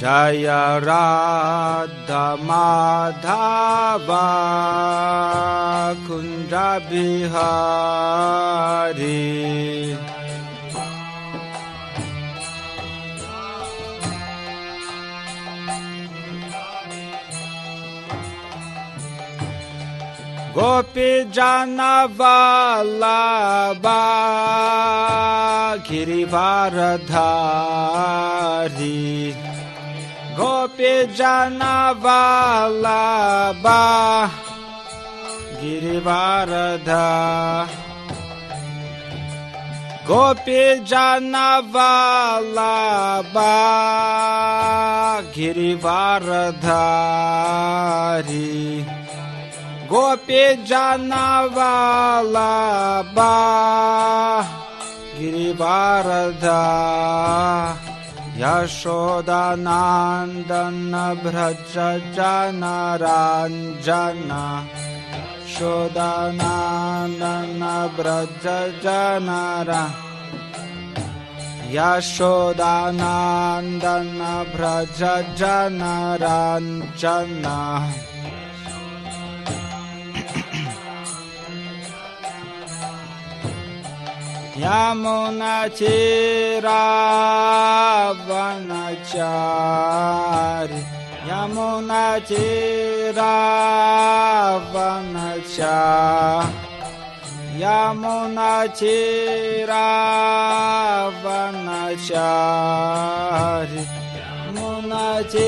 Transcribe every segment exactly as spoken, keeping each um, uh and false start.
Jaya Radha Madhava Kunja Bihari Gopi Jana Vallabha Girivaradhari Gopi Jana Vallabha Girivaradhari Gopi Jana Vallabha Girivaradhari Gopi Jana Vallabha Girivaradhari Yashodanandana Braja Jana Ranjana Yashodanandana Braja Jana Yashodanandana Braja Jana Ranjana Yamuna Chiravanachari Yamuna Chiravanachari Yamuna Chiravanachari Yamuna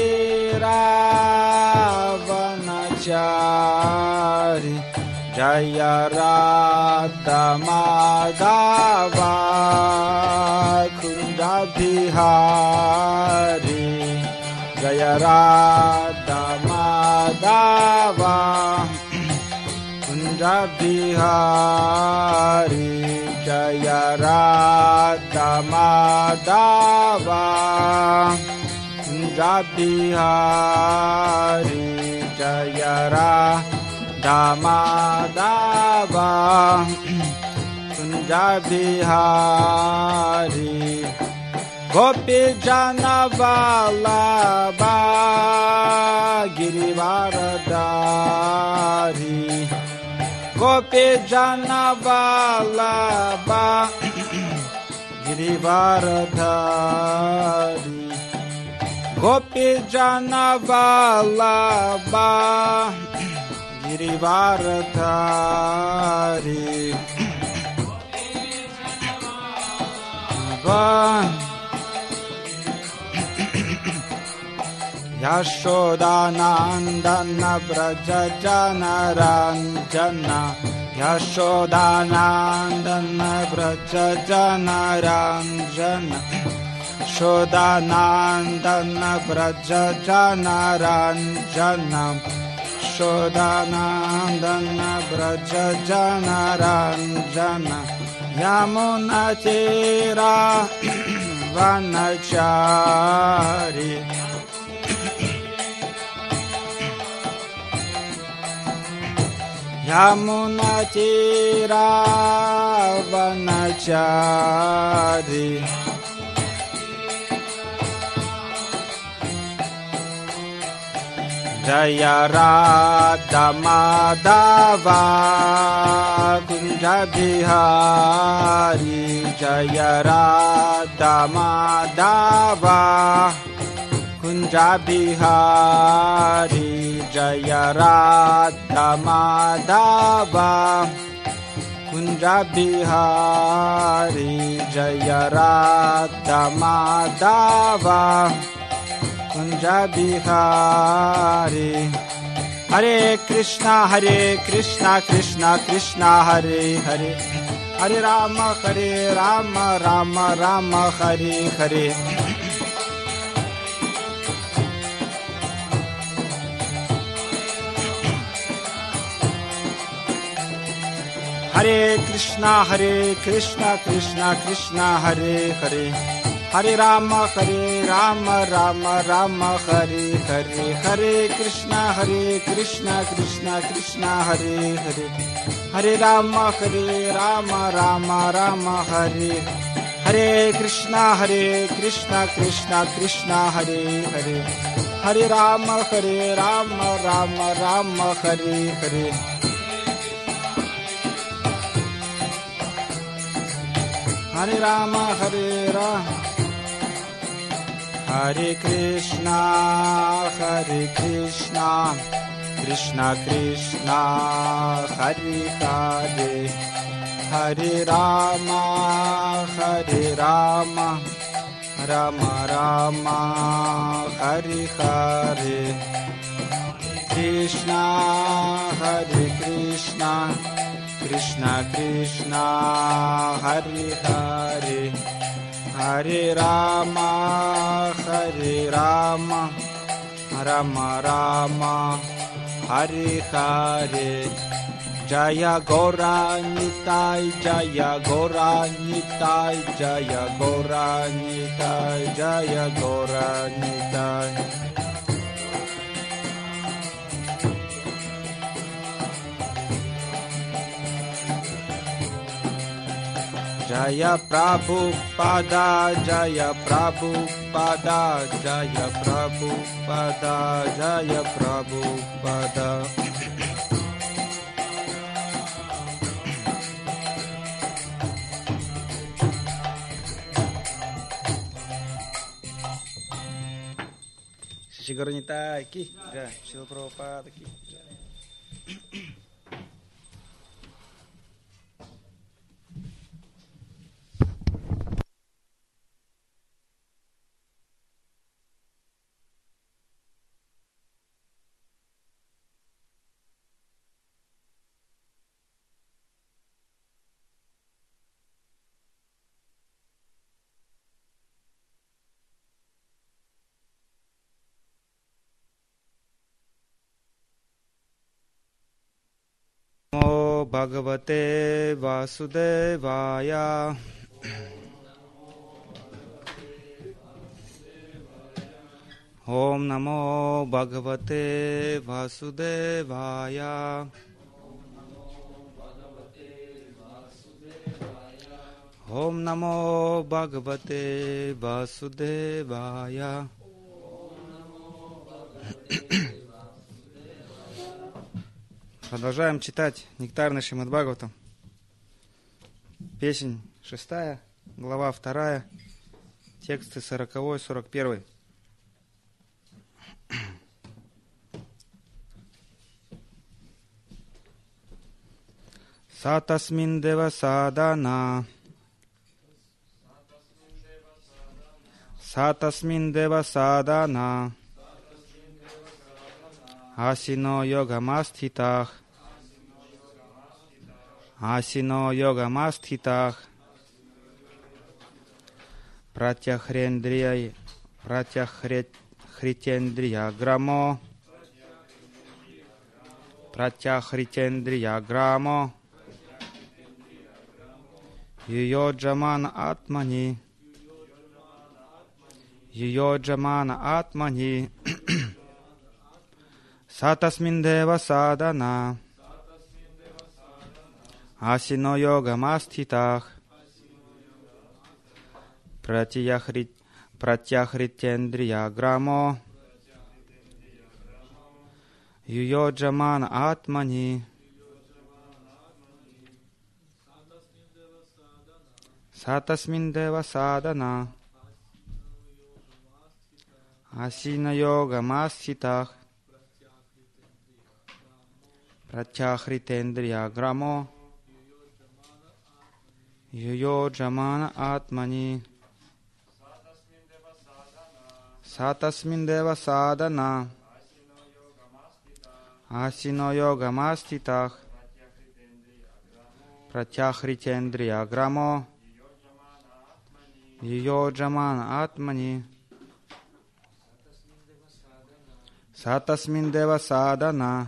Chiravanachari Jaya Radha Madhava Kunja Bihari Jaya Radha Madhava Kunja Bihari Jaya Radha Madhava Kunja Bihari Jaya Radha Damadava Kunja Bihari Gopi Jana Vallabha Girivaradhari Gopi Jana Vallabha Girivaradhari Gopi Jana Vallabha Girivaradhari Yashodanandana Braja Jana Ranjana Yashodanandana Braja Jana Ranjana Yashodanandana Braja Jana Ranjana Yashodanandana Braja Jana Ranjana Yamuna Chiravanachari Yamuna Chiravanachari Jaya Radha Madhava Kunja Bihari Jaya Radha Madhava Kunja Bihari Jaya Radha Madhava Kunja Bihari Jaya Radha Madhava Kunja Bihari Hare Krishna Hare Krishna Krishna Krishna Hare Hare Hare Rama Hare Rama Rama Rama Hare Hare Hare Krishna Hare Krishna Krishna Krishna Hare Hare Hare Rama Hare Rama Rama Rama Hare Hare Hare Krishna Hare Krishna Krishna Krishna Hare Hare Hare Rama Hare Rama Rama Rama Hare Hare Krishna, Hare Krishna, Krishna Krishna, Hare Hare, Hare Rama, Hare Rama, Rama Rama, Hare Hare. Hare Rama, Hare Rama, Hare Krishna, Hare Krishna, Krishna Krishna, Hare Hare, Hare Rama, Hare Rama, Rama Rama, Hare Hare, Krishna, Hare Krishna, Krishna Krishna, Hare Hare, Hare Rama, Hare Rama, Rama Rama, Hare Hare. Jaya Gaura Nitai, Jaya Gaura Nitai, Jaya Gaura Nitai, Jaya Gaura Nitai. Jaya Prabhupada, Jaya Prabhupada, Jaya Prabhupada, Jaya Prabhupada. Shri Gaura Nitai ki jai, Srila Prabhupada ki jai. Namo Bhagavate Vasudevaya. Om Namo Bhagavate Vasudevaya. Om Namo Bhagavate Vasudevaya. Продолжаем читать Нектарный Шримад Бхагаватам. Песнь шестая, глава вторая, тексты сороковой, сорок первый. Сатасмин дева садана, Сатасмин дева садана, Асино йогамастхитах, Асино йогамастхитах, Пратяхрендрия, Пратяхритендрия грамо, Пратяхритендрия грамо, Йоджамана атмани, Йоджамана атмани, Сатасмин дева садана, Асино йогамастхитах, Пратяхритендрия грамо, Йоджамана атмани, Сатасмин дева садана, Асино йогамастхитах, Пратяхритендрия грамо, Йоджамана атмани, Сатасмин дева садана, Асино йогамастхитах, Пратяхритендрия грамо, Йоджамана атмани, Сатасмин дева садана,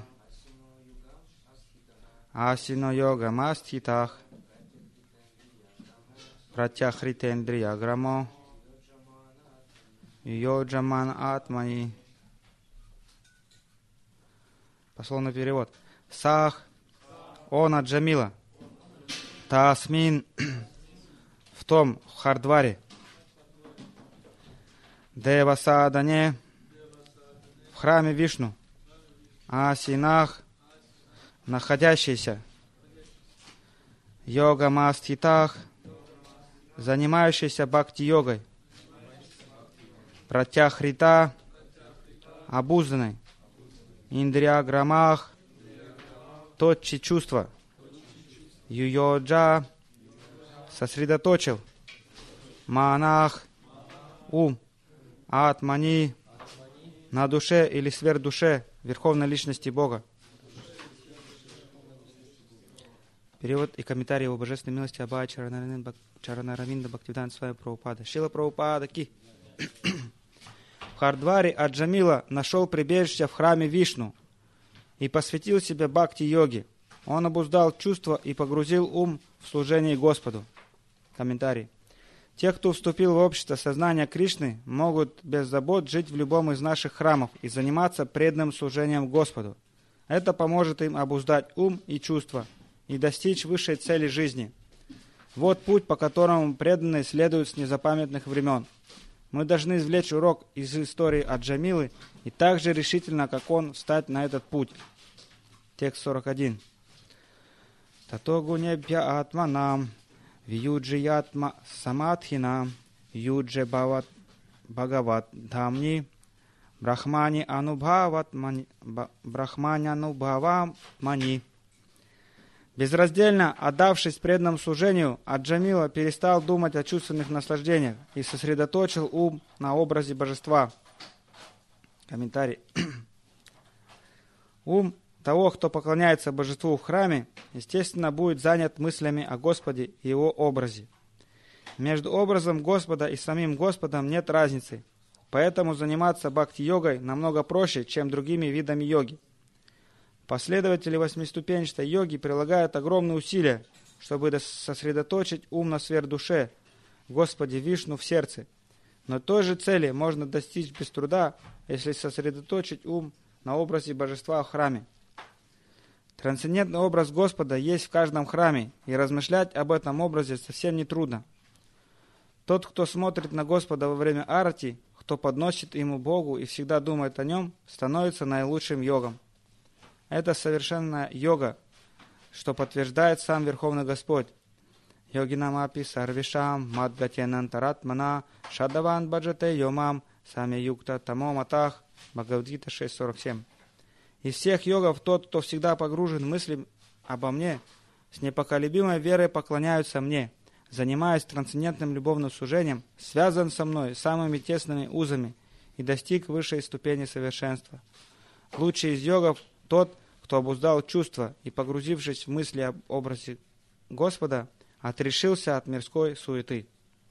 Асино йогамастхитах, Пратяхритендрия грамо, Йоджамана атмани. Пословный перевод. Сах, она Джамила, Тасмин, в том в Хардваре, Девасадане, в храме Вишну, Асинах, находящийся, Йога-мастхитах, занимающийся бхакти-йогой, Пратяхрита, обузданный, Индрия-грамах, точи чувства, Юйоджа, сосредоточил, Манах, ум, Атмани, на душе или сверхдуше Верховной Личности Бога. Перевод и комментарий его божественной милости Аба Чаранаравинда Бхактивиданта Свами Прабхупада. Шила Прабхупада Ки. В Хардваре Аджамила нашел прибежище в храме Вишну и посвятил себя бхакти-йоге. Он обуздал чувства и погрузил ум в служение Господу. Комментарий. Те, кто вступил в общество сознания Кришны, могут без забот жить в любом из наших храмов и заниматься преданным служением Господу. Это поможет им обуздать ум и чувства и достичь высшей цели жизни. Вот путь, по которому преданные следуют с незапамятных времен. Мы должны извлечь урок из истории Аджамилы и так же решительно, как он, встать на этот путь. Текст сорок один. Тато гунебья атманам, вьюджи ятма самадхинам, юджи бхават бхагават дхамни, брахмани анубхават мани, брахмани анубхавам мани. Безраздельно отдавшись преданному служению, Аджамила перестал думать о чувственных наслаждениях и сосредоточил ум на образе божества. Комментарий. Ум того, кто поклоняется божеству в храме, естественно, будет занят мыслями о Господе и его образе. Между образом Господа и самим Господом нет разницы, поэтому заниматься бхакти-йогой намного проще, чем другими видами йоги. Последователи восьмиступенчатой йоги прилагают огромные усилия, чтобы сосредоточить ум на сверхдуше, Господе Вишну в сердце. Но той же цели можно достичь без труда, если сосредоточить ум на образе божества в храме. Трансцендентный образ Господа есть в каждом храме, и размышлять об этом образе совсем не трудно. Тот, кто смотрит на Господа во время арати, кто подносит ему Богу и всегда думает о нем, становится наилучшим йогом. Это совершенная йога, что подтверждает сам Верховный Господь. Йогинамапи сарвишам мадгатянантаратмана шадаван баджате йомам сами юкта тамо матах. Бхагавад-гита шесть сорок семь. Из всех йогов тот, кто всегда погружен мыслям обо мне, с непоколебимой верой поклоняются мне, занимаясь трансцендентным любовным служением, связан со мной самыми тесными узами и достиг высшей ступени совершенства. Лучший из йогов тот, кто обуздал чувства и, погрузившись в мысли об образе Господа, отрешился от мирской суеты.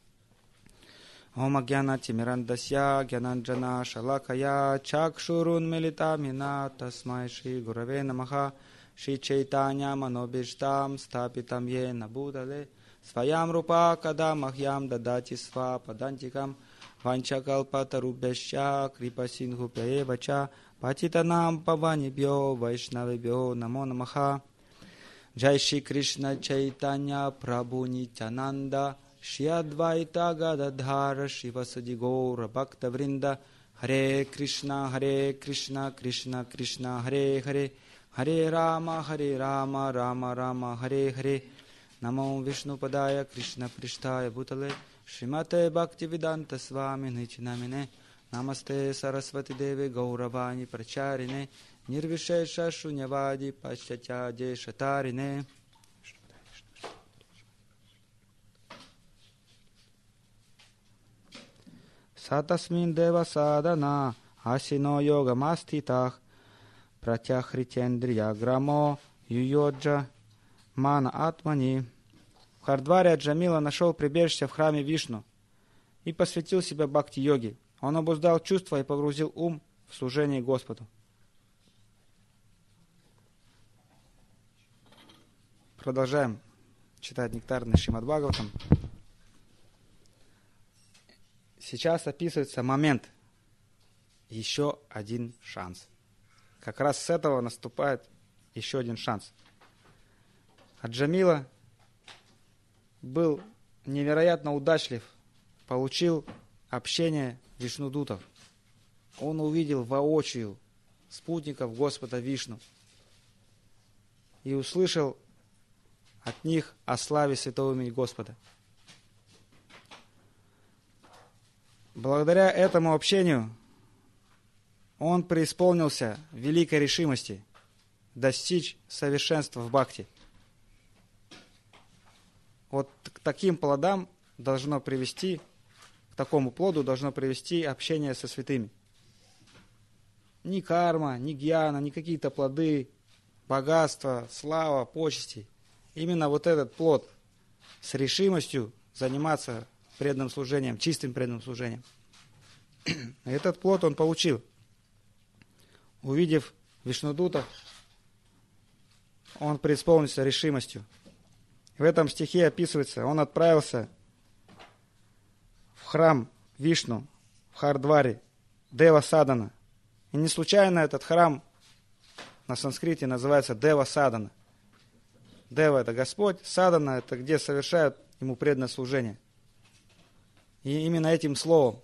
Ом агьяна тимирандасья гьянанджана шалакая чакшурун милитамина тасмай шри гураве намаха шри чайтанья манобиштам стапитам йена будале сваям рупа када махьям дадати сва падантикам ванчакалпатарубяща крипасингу пяевача патитанам паванибьо вайшнавибьо намо намаха. Джай Шри Кришна Чайтанья Прабху Нитянанда Шри Адвайта Гададхара Шивасади Гаура Бхакта Вринда. Харе Кришна, Харе Кришна, Кришна Кришна, Харе Харе, Харе Рама, Харе Рама, Рама Рама, Харе Харе. Намо Вишну Падая Кришна Приштая Бутале Шримате Бхактивиданта Свами Ничинамине. Намасте Сарасвати Деви Гауравани Прачарине Нирвишеша Шуньявади Пачатяде Шатарине. Сатасмин Дева Садана Асино Йога Маститах Пратяхритендрия Грамо Юйоджа Мана Атмани. В Хардваре Аджамила нашел прибежище в храме Вишну и посвятил себя бхакти-йоге. Он обуздал чувства и погрузил ум в служение Господу. Продолжаем читать нектарный Шримад Бхагаватам. Сейчас описывается момент. Еще один шанс. Как раз с этого наступает еще один шанс. Аджамила был невероятно удачлив, получил общение вишнудутов. Он увидел воочию спутников Господа Вишну и услышал от них о славе святого имени Господа. Благодаря этому общению он преисполнился великой решимости достичь совершенства в бхакти. Вот к таким плодам должно привести, к такому плоду должно привести общение со святыми. Ни карма, ни гьяна, ни какие-то плоды, богатство, слава, почести. Именно вот этот плод с решимостью заниматься преданным служением, чистым преданным служением. Этот плод он получил. Увидев вишнудутов, он преисполнился решимостью. В этом стихе описывается, он отправился в храм Вишну, в Хардваре, Дева Садана. И не случайно этот храм на санскрите называется Дева Садана. Дева — это Господь, Садана — это где совершают ему преданное служение. И именно этим словом,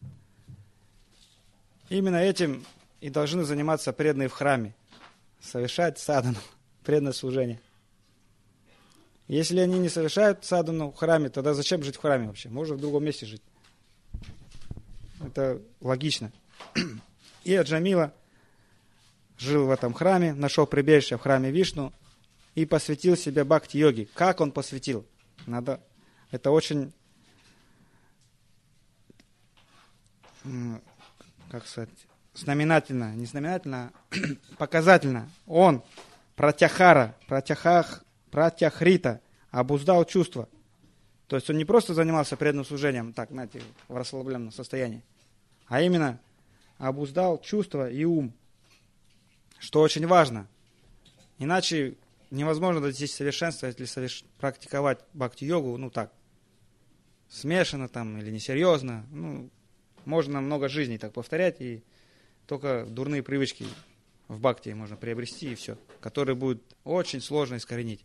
именно этим и должны заниматься преданные в храме. Совершать садану, преданное служение. Если они не совершают садану в храме, тогда зачем жить в храме вообще? Можно в другом месте жить. Это логично. И Аджамила жил в этом храме, нашел прибежище в храме Вишну и посвятил себя бхакти-йоге. Как он посвятил? Надо, это очень, как сказать, знаменательно, не знаменательно, а показательно. Он, пратяхара, пратяхах, пратяхрита, обуздал чувства. То есть он не просто занимался преданным служением, так, знаете, в расслабленном состоянии, а именно обуздал чувства и ум, что очень важно. Иначе невозможно достичь совершенства, если соверш... практиковать бхакти-йогу, ну так, смешанно там или несерьезно. Ну, можно много жизней так повторять, и только дурные привычки в бхакти можно приобрести, и все, которые будет очень сложно искоренить.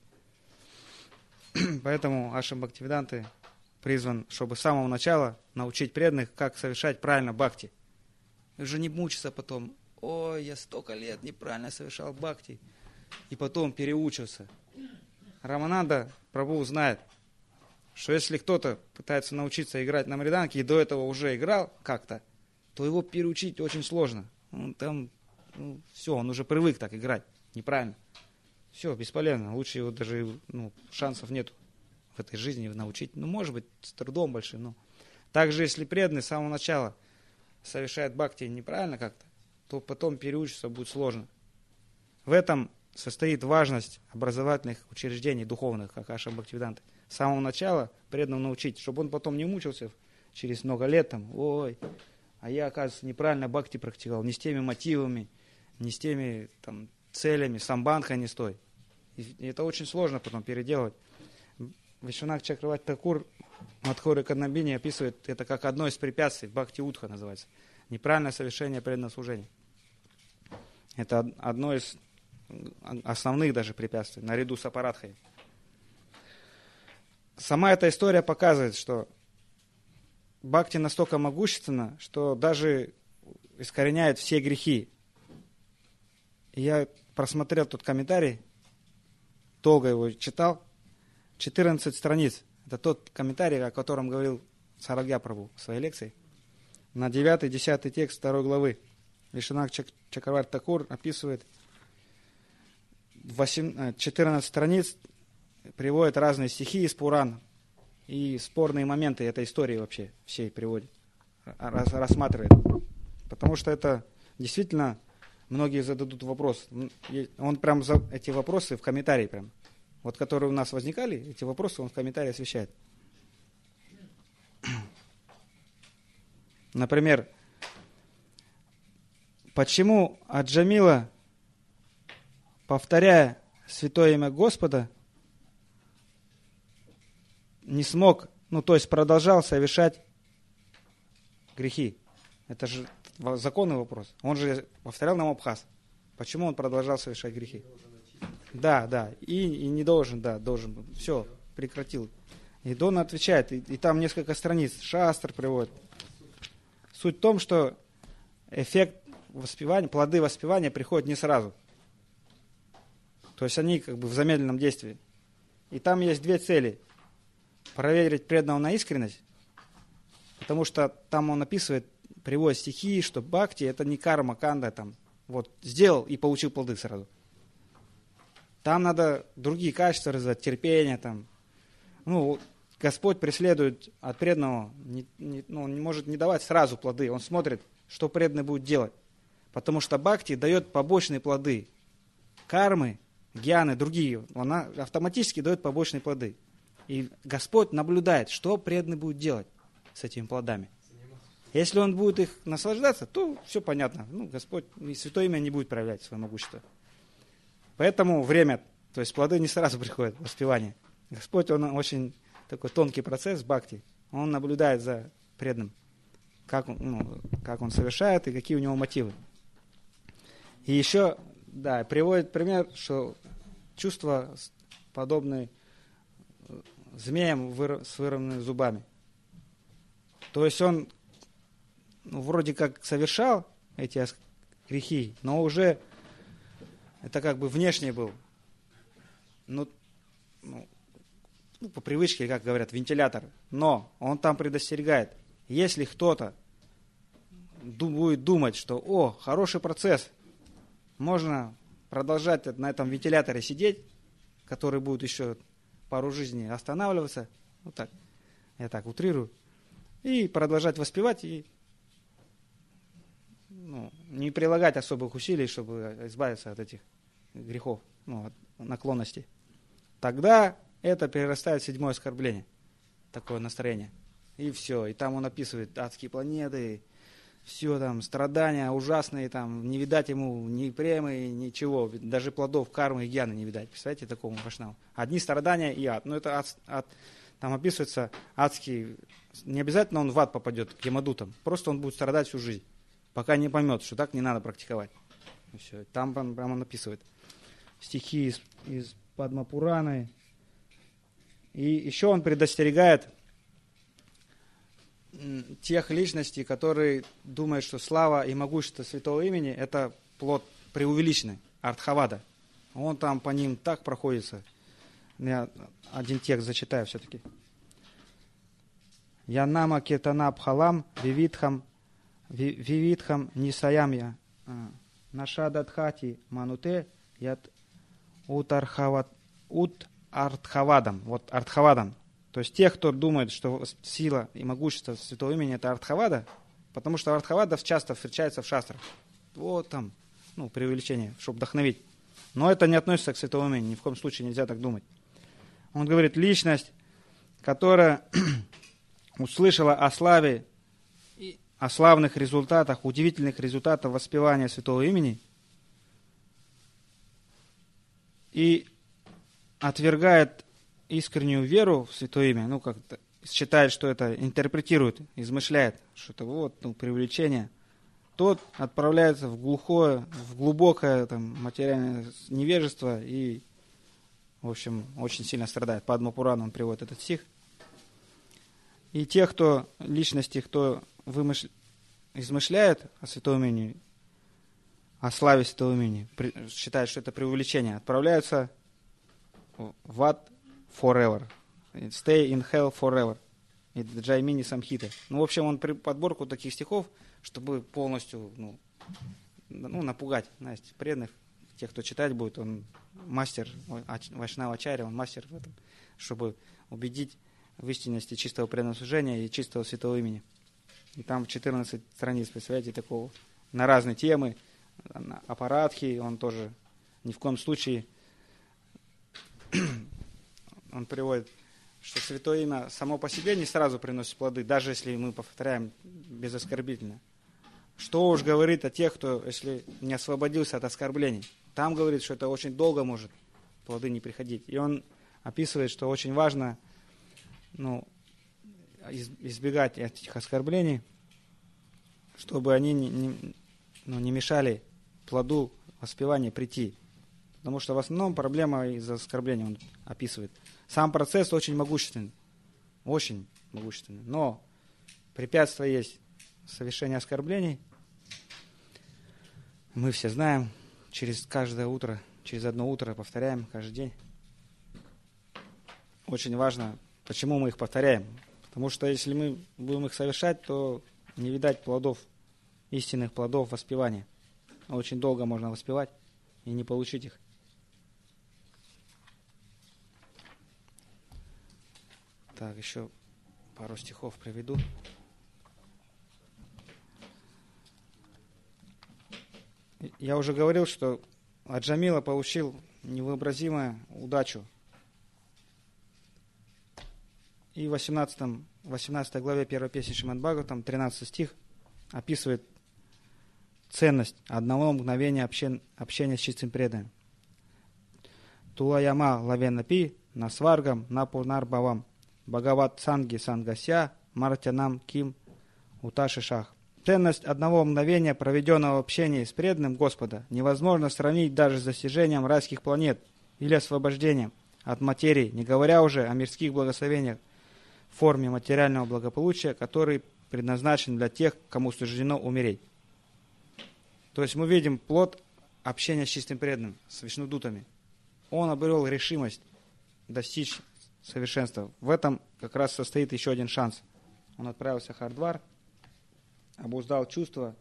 Поэтому Ашрам Бхактивиданты призван, чтобы с самого начала научить преданных, как совершать правильно бхакти. И уже не мучиться потом, ой, я столько лет неправильно совершал бхакти, и потом переучился. Рамананда Прабху знает, что если кто-то пытается научиться играть на мриданке и до этого уже играл как-то, то его переучить очень сложно. Он там, ну, все, он уже привык так играть неправильно. Все, бесполезно. Лучше его даже, ну, шансов нету в этой жизни научить. Ну, может быть, с трудом большим, но... Также, если преданный с самого начала совершает бхакти неправильно как-то, то потом переучиться будет сложно. В этом состоит важность образовательных учреждений духовных, как Ашрам Бхактивиданты. С самого начала преданного научить, чтобы он потом не мучился через много лет, там, ой, а я, оказывается, неправильно бхакти практиковал, не с теми мотивами, не с теми там, целями, самбандха не с той. И это очень сложно потом переделывать. Вишванат Чакраварти Такур Мадхури Каднабини описывает это как одно из препятствий, бхакти-утха называется, неправильное совершение преданного служения. Это одно из основных даже препятствий, наряду с апарадхой. Сама эта история показывает, что бхакти настолько могущественна, что даже искореняет все грехи. И я просмотрел тот комментарий, долго его читал, четырнадцать страниц. Это тот комментарий, о котором говорил Сарагья Прабху в своей лекции. На девятый-десятый текст второй главы Вишванат Чакраварти Такур описывает четырнадцать страниц, приводит разные стихи из Пурана и спорные моменты этой истории вообще всей приводит, рассматривает. Потому что это действительно многие зададут вопрос. Он прям за эти вопросы в комментарии прям, вот которые у нас возникали, эти вопросы он в комментарии освещает. Например, почему Аджамила, повторяя святое имя Господа, не смог, ну то есть продолжал совершать грехи? Это же законный вопрос. Он же повторял нам Абхаз. Почему он продолжал совершать грехи? Да, да. И, и не должен, да, должен. Все, прекратил. И Дона отвечает, и, и там несколько страниц, Шастр приводит. Суть в том, что эффект воспевания, плоды воспевания приходят не сразу. То есть они как бы в замедленном действии. И там есть две цели. Проверить преданного на искренность, потому что там он описывает, приводит стихи, что бхакти это не карма, канда, там, вот, сделал и получил плоды сразу. Там надо другие качества развивать, терпение, там. Ну, Господь преследует от преданного, не, не, ну, он не может не давать сразу плоды, он смотрит, что преданный будет делать. Потому что бхакти дает побочные плоды. Кармы, гьяны, другие, она автоматически дает побочные плоды. И Господь наблюдает, что преданный будет делать с этими плодами. Если он будет их наслаждаться, то все понятно. Ну, Господь и Святое Имя не будет проявлять свое могущество. Поэтому время, то есть плоды не сразу приходят, воспевание. Господь, он очень такой тонкий процесс бхакти. Он наблюдает за преданным, как он, ну, как он совершает и какие у него мотивы. И еще, да, приводит пример, что чувства подобные змеям с вырванными зубами. То есть он ну, вроде как совершал эти грехи, но уже это как бы внешне был. Ну, ну, ну, по привычке, как говорят, вентилятор. Но он там предостерегает. Если кто-то будет думать, что о, хороший процесс, можно продолжать на этом вентиляторе сидеть, который будет еще пару жизней останавливаться, вот так, я так утрирую, и продолжать воспевать, и ну, не прилагать особых усилий, чтобы избавиться от этих грехов, ну, от наклонностей. Тогда это перерастает в седьмое оскорбление, такое настроение. И все, и там он описывает адские планеты, все там, страдания ужасные, там, не видать ему ни премы, ничего, даже плодов кармы и гьяны не видать. Представляете, такому Вайшнаву. Одни страдания и ад. Ну, это ад, ад, там описывается адский, не обязательно он в ад попадет к ямадутам, просто он будет страдать всю жизнь, пока не поймет, что так не надо практиковать. И все. Там прямо он описывает стихи из, из Падма-Пураны. И еще он предостерегает тех личностей, которые думают, что слава и могущество святого имени – это плод преувеличенный, артхавада. Он там по ним так проходится. Я один текст зачитаю все-таки. Янама киртана бхалам вивитхам вивитхам нисаямья нашададхати мануте ят утархават ут артхавадам. Вот артхавадам. То есть тех, кто думает, что сила и могущество святого имени – это артхавада, потому что артхавада часто встречается в шастрах. Вот там, ну, преувеличение, чтобы вдохновить. Но это не относится к святому имени, ни в коем случае нельзя так думать. Он говорит, личность, которая услышала о славе, о славных результатах, удивительных результатах воспевания святого имени и отвергает искреннюю веру в святое имя, ну, как-то считает, что это интерпретирует, измышляет, что это вот, ну, преувеличение, тот отправляется в глухое, в глубокое там, материальное невежество и, в общем, очень сильно страдает. Падма Пурана он приводит этот стих. И те, кто, личности, кто вымышля... измышляет о святом имени, о славе святого имени, считают, что это преувеличение, отправляются в ад forever. Stay in hell forever. И Джаймини Самхита. Ну, в общем, он при подборку таких стихов, чтобы полностью, ну, ну напугать, знаете, преданных, тех, кто читать будет, он мастер, Вайшнава Ачарья, он мастер в этом, чтобы убедить в истинности чистого преданного служения и чистого святого имени. И там четырнадцать страниц, представляете, такого, на разные темы, о Парадхи, он тоже ни в коем случае он приводит, что святое имя само по себе не сразу приносит плоды, даже если мы повторяем безоскорбительно. Что уж говорит о тех, кто, если не освободился от оскорблений. Там говорит, что это очень долго может плоды не приходить. И он описывает, что очень важно, ну, избегать этих оскорблений, чтобы они не, не, ну, не мешали плоду воспевания прийти. Потому что в основном проблема из-за оскорбления он описывает. Сам процесс очень могущественный. очень могущественный. Но препятствие есть совершение оскорблений. Мы все знаем, через каждое утро, через одно утро повторяем каждый день. Очень важно, почему мы их повторяем. Потому что если мы будем их совершать, то не видать плодов, истинных плодов воспевания. Очень долго можно воспевать и не получить их. Так, еще пару стихов приведу. Я уже говорил, что Аджамила получил невообразимую удачу. И в восемнадцатой главе первой песни Шримад Бхагаватам, тринадцатый стих, описывает ценность одного мгновения общения, общения с чистым преданным. Тулаяма лавенапи насваргам напунарбавам Бхагават санги сангася мартянам ким уташишах. Ценность одного мгновения, проведенного в общении с преданным Господа, невозможно сравнить даже с достижением райских планет или освобождением от материи, не говоря уже о мирских благословениях в форме материального благополучия, который предназначен для тех, кому суждено умереть. То есть мы видим плод общения с чистым преданным, с вишнудутами. Он обрел решимость достичь совершенства. В этом как раз состоит еще один шанс. Он отправился в Хардвар, обуздал чувства.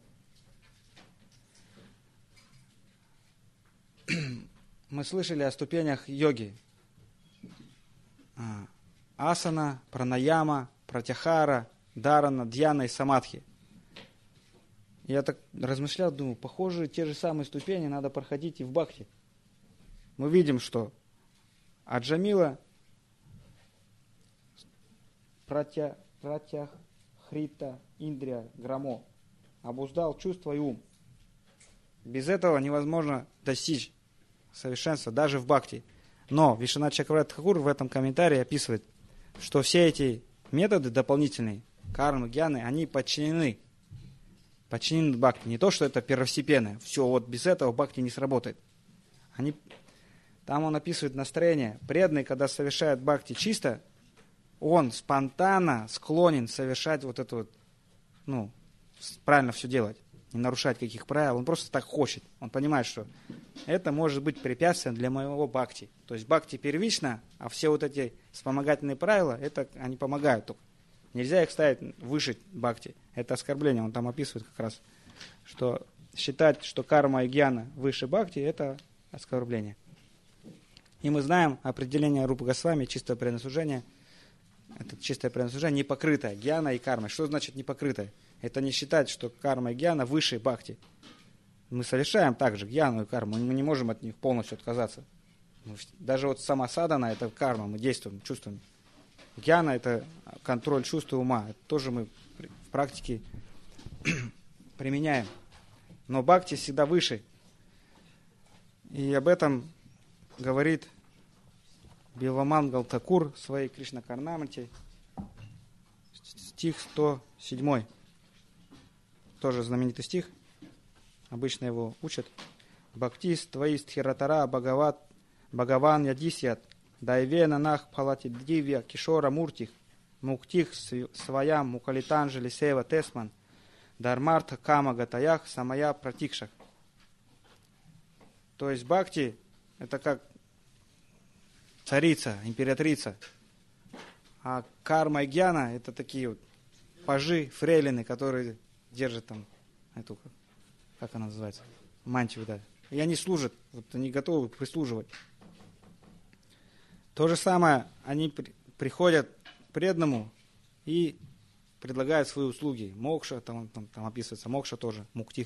Мы слышали о ступенях йоги. Асана, пранаяма, пратяхара, дарана, дьяна и самадхи. Я так размышлял, думаю, похоже, те же самые ступени надо проходить и в бхакти. Мы видим, что Аджамила, пратя, пратях, хрита, индрия, грамо, обуздал чувства и ум. Без этого невозможно достичь совершенства, даже в бхакти. Но Вишванат Чакраварти Тхакур в этом комментарии описывает, что все эти методы дополнительные, кармы, гьяны, они подчинены. Подчинены бхакти. Не то, что это первостепенное. Все, вот без этого бхакти не сработает. Они, там он описывает настроение. Преданный, когда совершает бхакти чисто, он спонтанно склонен совершать вот это вот, ну, правильно все делать, не нарушать каких правил. Он просто так хочет. Он понимает, что это может быть препятствием для моего бхакти. То есть бхакти первично, а все вот эти вспомогательные правила, это они помогают только. Нельзя их ставить выше бхакти. Это оскорбление. Он там описывает как раз, что считать, что карма и гьяна выше бхакти, это оскорбление. И мы знаем определение Рупы Госвами, чистое преданное. Это чистое преданное, не покрытое гьяна и кармой. Что значит не покрытое? Это не считать, что карма и гьяна выше бхакти. Мы совершаем также гьяну и карму, мы не можем от них полностью отказаться. Даже вот сама садхана – это карма, мы действуем, чувствуем. Гьяна – это контроль чувств и ума. Это тоже мы в практике применяем. Но бхакти всегда выше. И об этом говорит Билвамангал Такур в своей Кришна Карнамрите, стих сто семь. Тоже знаменитый стих. Обычно его учат. Бхактис твои стхиратара бхагават бхагаван ядисят дайве нанах палати дивья кишора муртих муктих своям мукалитанжели сева тесман дармарта кама гатаях самая пратикшах. То есть бхакти это как царица, императрица. А карма и гьяна это такие вот пажи, фрейлины, которые держат там эту, как она называется, мантию, да. И они служат, вот они готовы прислуживать. То же самое, они при, приходят к преданному и предлагают свои услуги. Мокша, там, там, там описывается, мокша тоже, муктих.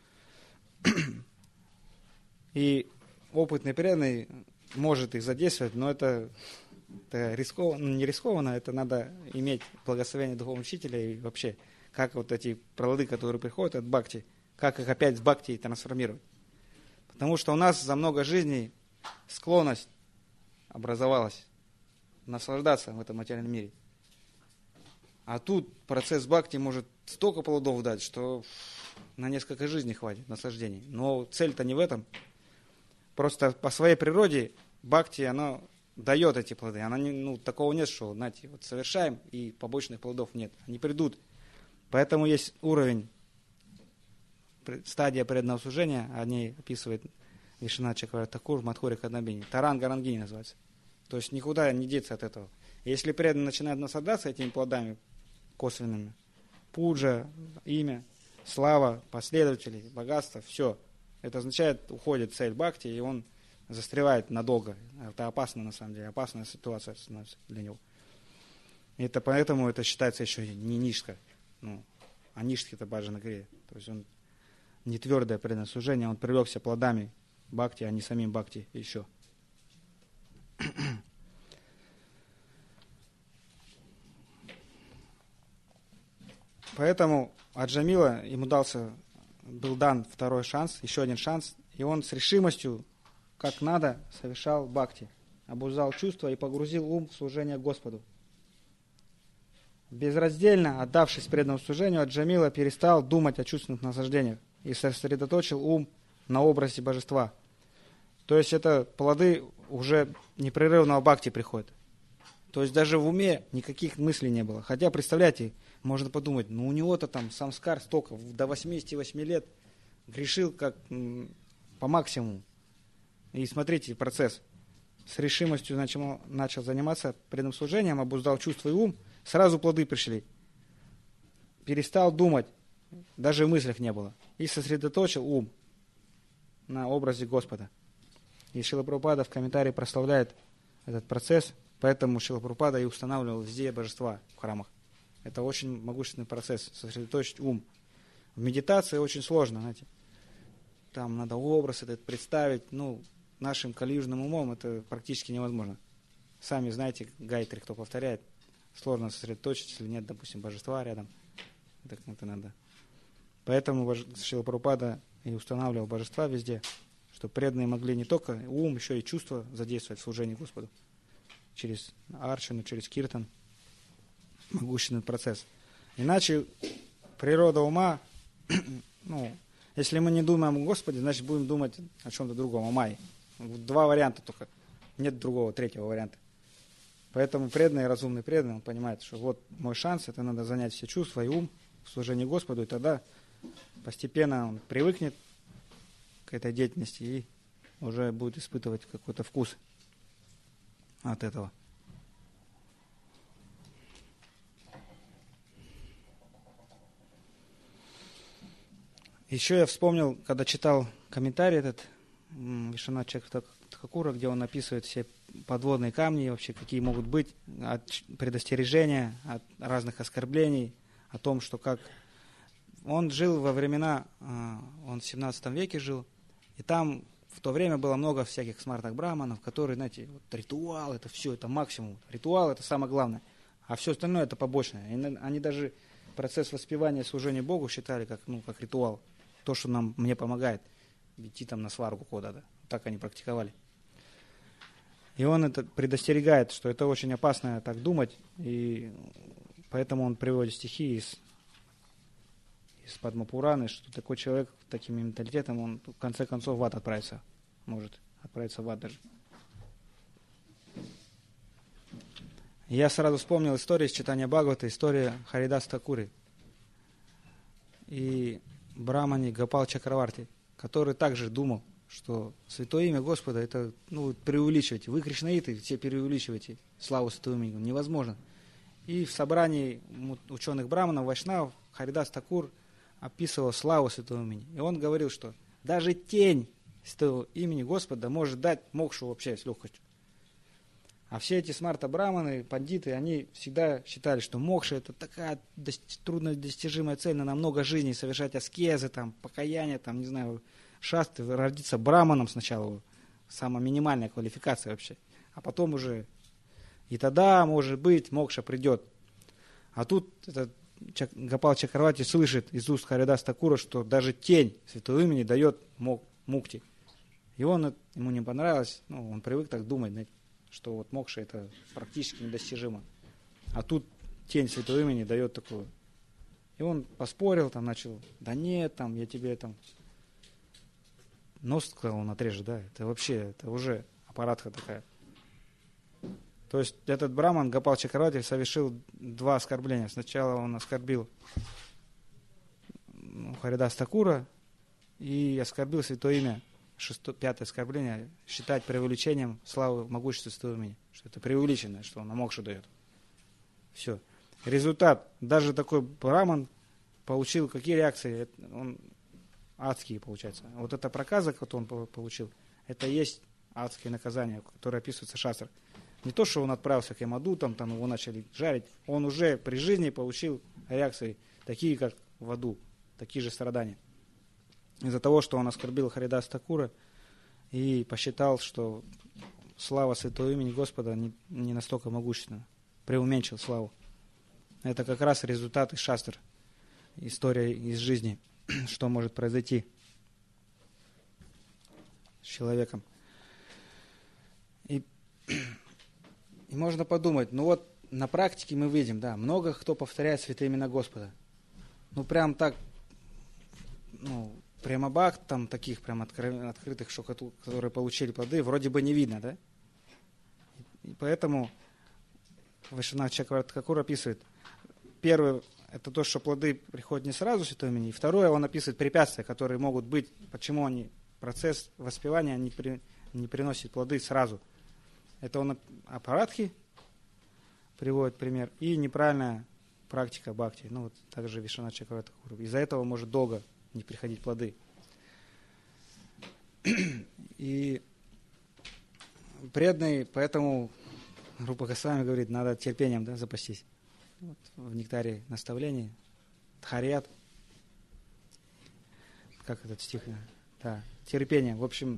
И опытный преданный может их задействовать, но это, это рискованно, не рискованно, это надо иметь благословение духовного учителя и вообще, как вот эти плоды, которые приходят от бхакти, как их опять с бхакти трансформировать. Потому что у нас за много жизней склонность образовалась наслаждаться в этом материальном мире. А тут процесс бхакти может столько плодов дать, что на несколько жизней хватит наслаждений. Но цель-то не в этом. Просто по своей природе бхакти, оно дает эти плоды. Она не, ну, такого нет, что, знаете, вот совершаем, и побочных плодов нет. Они придут. Поэтому есть уровень, стадия преданного служения, о ней описывает Вишванат Чакраварти Такур в Мадхуре Кадамбини. Таранга Рангини называется. То есть никуда не деться от этого. Если преданный начинает наслаждаться этими плодами косвенными, пуджа, имя, слава, последователи, богатство, все. Это означает, уходит цель бхакти, и он застревает надолго. Это опасно, на самом деле, опасная ситуация становится для него. И это поэтому это считается еще не нишка. Ну, а нишки это баджана крия. То есть он не твердое преданное служение, он привлекся плодами бхакти, а не самим бхакти еще. Поэтому Аджамила, ему дался, был дан второй шанс, еще один шанс, и он с решимостью, как надо, совершал бхакти, обуздал чувства и погрузил ум в служение Господу. Безраздельно отдавшись преданному служению, Аджамила перестал думать о чувственных наслаждениях и сосредоточил ум на образе божества. То есть это плоды уже непрерывного бхакти приходят. То есть даже в уме никаких мыслей не было. Хотя, представляете, можно подумать, ну у него-то там самскар столько, до восьмидесяти восьми лет грешил как м, по максимуму. И смотрите процесс. С решимостью начал, начал заниматься преданным служением, обуздал чувства и ум, сразу плоды пришли. Перестал думать, даже в мыслях не было. И сосредоточил ум на образе Господа. И Шрила Прабхупада в комментарии прославляет этот процесс, поэтому Шрила Прабхупада и устанавливал везде божества в храмах. Это очень могущественный процесс, сосредоточить ум. В медитации очень сложно, знаете. Там надо образ этот представить, ну, нашим калиюжным умом это практически невозможно. Сами знаете, гайтри, кто повторяет, сложно сосредоточить, если нет, допустим, божества рядом. Так это надо. Поэтому Шрила Прабхупада и устанавливал божества везде, чтобы преданные могли не только ум, еще и чувства задействовать в служении Господу. Через арчану, через киртан. Могущественный процесс. Иначе природа ума, ну, если мы не думаем о Господе, значит будем думать о чем-то другом, о майе. Два варианта только. Нет другого, третьего варианта. Поэтому преданный, разумный преданный, он понимает, что вот мой шанс, это надо занять все чувства и ум в служении Господу, и тогда постепенно он привыкнет к этой деятельности и уже будет испытывать какой-то вкус от этого. Еще я вспомнил, когда читал комментарий этот Вишванат Чакраварти Такура, где он описывает все подводные камни, вообще какие могут быть, от предостережения, от разных оскорблений, о том, что как... Он жил во времена, он в семнадцатом веке жил, и там в то время было много всяких смартах браманов, которые, знаете, вот ритуал, это все, это максимум. Ритуал это самое главное, а все остальное это побочное. И они даже процесс воспевания и служения Богу считали как, ну, как ритуал. То, что нам, мне помогает идти там на сваргу куда-то. Так они практиковали. И он это предостерегает, что это очень опасно так думать, и поэтому он приводит стихи из, из Падма-Пураны, что такой человек с таким менталитетом, он в конце концов в ад отправится, может отправиться в ад даже. И я сразу вспомнил историю из читания Бхагавата, история Харидас Такуры и Брамани Гопал Чакраварти, который также думал, что святое имя Господа, это, ну, преувеличиваете. Вы, кришнаиты, все преувеличиваете славу святого имени. Невозможно. И в собрании ученых браманов, вайшнавов, Харидас Такур описывал славу святого имени. И он говорил, что даже тень святого имени Господа может дать мокшу вообще с легкостью. А все эти смарта-браманы, пандиты, они всегда считали, что мокша это такая дост- труднодостижимая цель, на много жизней совершать аскезы, там, покаяние, там, не знаю, шасты, родиться браманом сначала, самая минимальная квалификация вообще, а потом уже, и тогда, может быть, мокша придет. А тут этот Чак, Гопал Чакраварти слышит из уст Харидас Такура, что даже тень святого имени дает мок, мукти. И он, ему не понравилось, ну, он привык так думать, знаете, что вот мокша это практически недостижимо. А тут тень святого имени дает такую. И он поспорил, там начал, да нет, там, я тебе там, нос, сказал, он отрежет, да, это вообще, это уже аппаратка такая. То есть этот браман Гопал Чакраварти совершил два оскорбления. Сначала он оскорбил Харидас Такура и оскорбил святое имя. Шесто, пятое оскорбление — считать преувеличением славы, могущества святого имени. Что это преувеличенное, что он намокшу дает. Все. Результат. Даже такой браман получил какие реакции? Он адские, получается. Вот эта проказа, которую он получил, это и есть адские наказания, которые описываются в шастрах. Не то, что он отправился к Ямаду, там, там его начали жарить. Он уже при жизни получил реакции, такие, как в аду, такие же страдания. Из-за того, что он оскорбил Харидас Такура и посчитал, что слава святого имени Господа не, не настолько могущественна, преуменьшил славу. Это как раз результат из шастр, история из жизни, что может произойти с человеком. И, и можно подумать, ну вот на практике мы видим, да, много кто повторяет святые имена Господа. Ну прям так, ну, прямо бах, там таких прям открытых, что, которые получили плоды, вроде бы не видно, да? И поэтому Вайшнав Чакраварти Такур описывает, первое, это то, что плоды приходят не сразу в святое имя, и второе, он описывает препятствия, которые могут быть, почему они, процесс воспевания не, при, не приносит плоды сразу. Это он аппаратхи приводит пример, и неправильная практика бхакти, ну вот также Вайшнав Чакраварти Такур. Из-за этого может долго не приходить плоды. И преданный, поэтому Рупа Госвами говорит, надо терпением, да, запастись. Вот, в нектаре наставлений Дхарьят, как этот стих, да, терпение. В общем,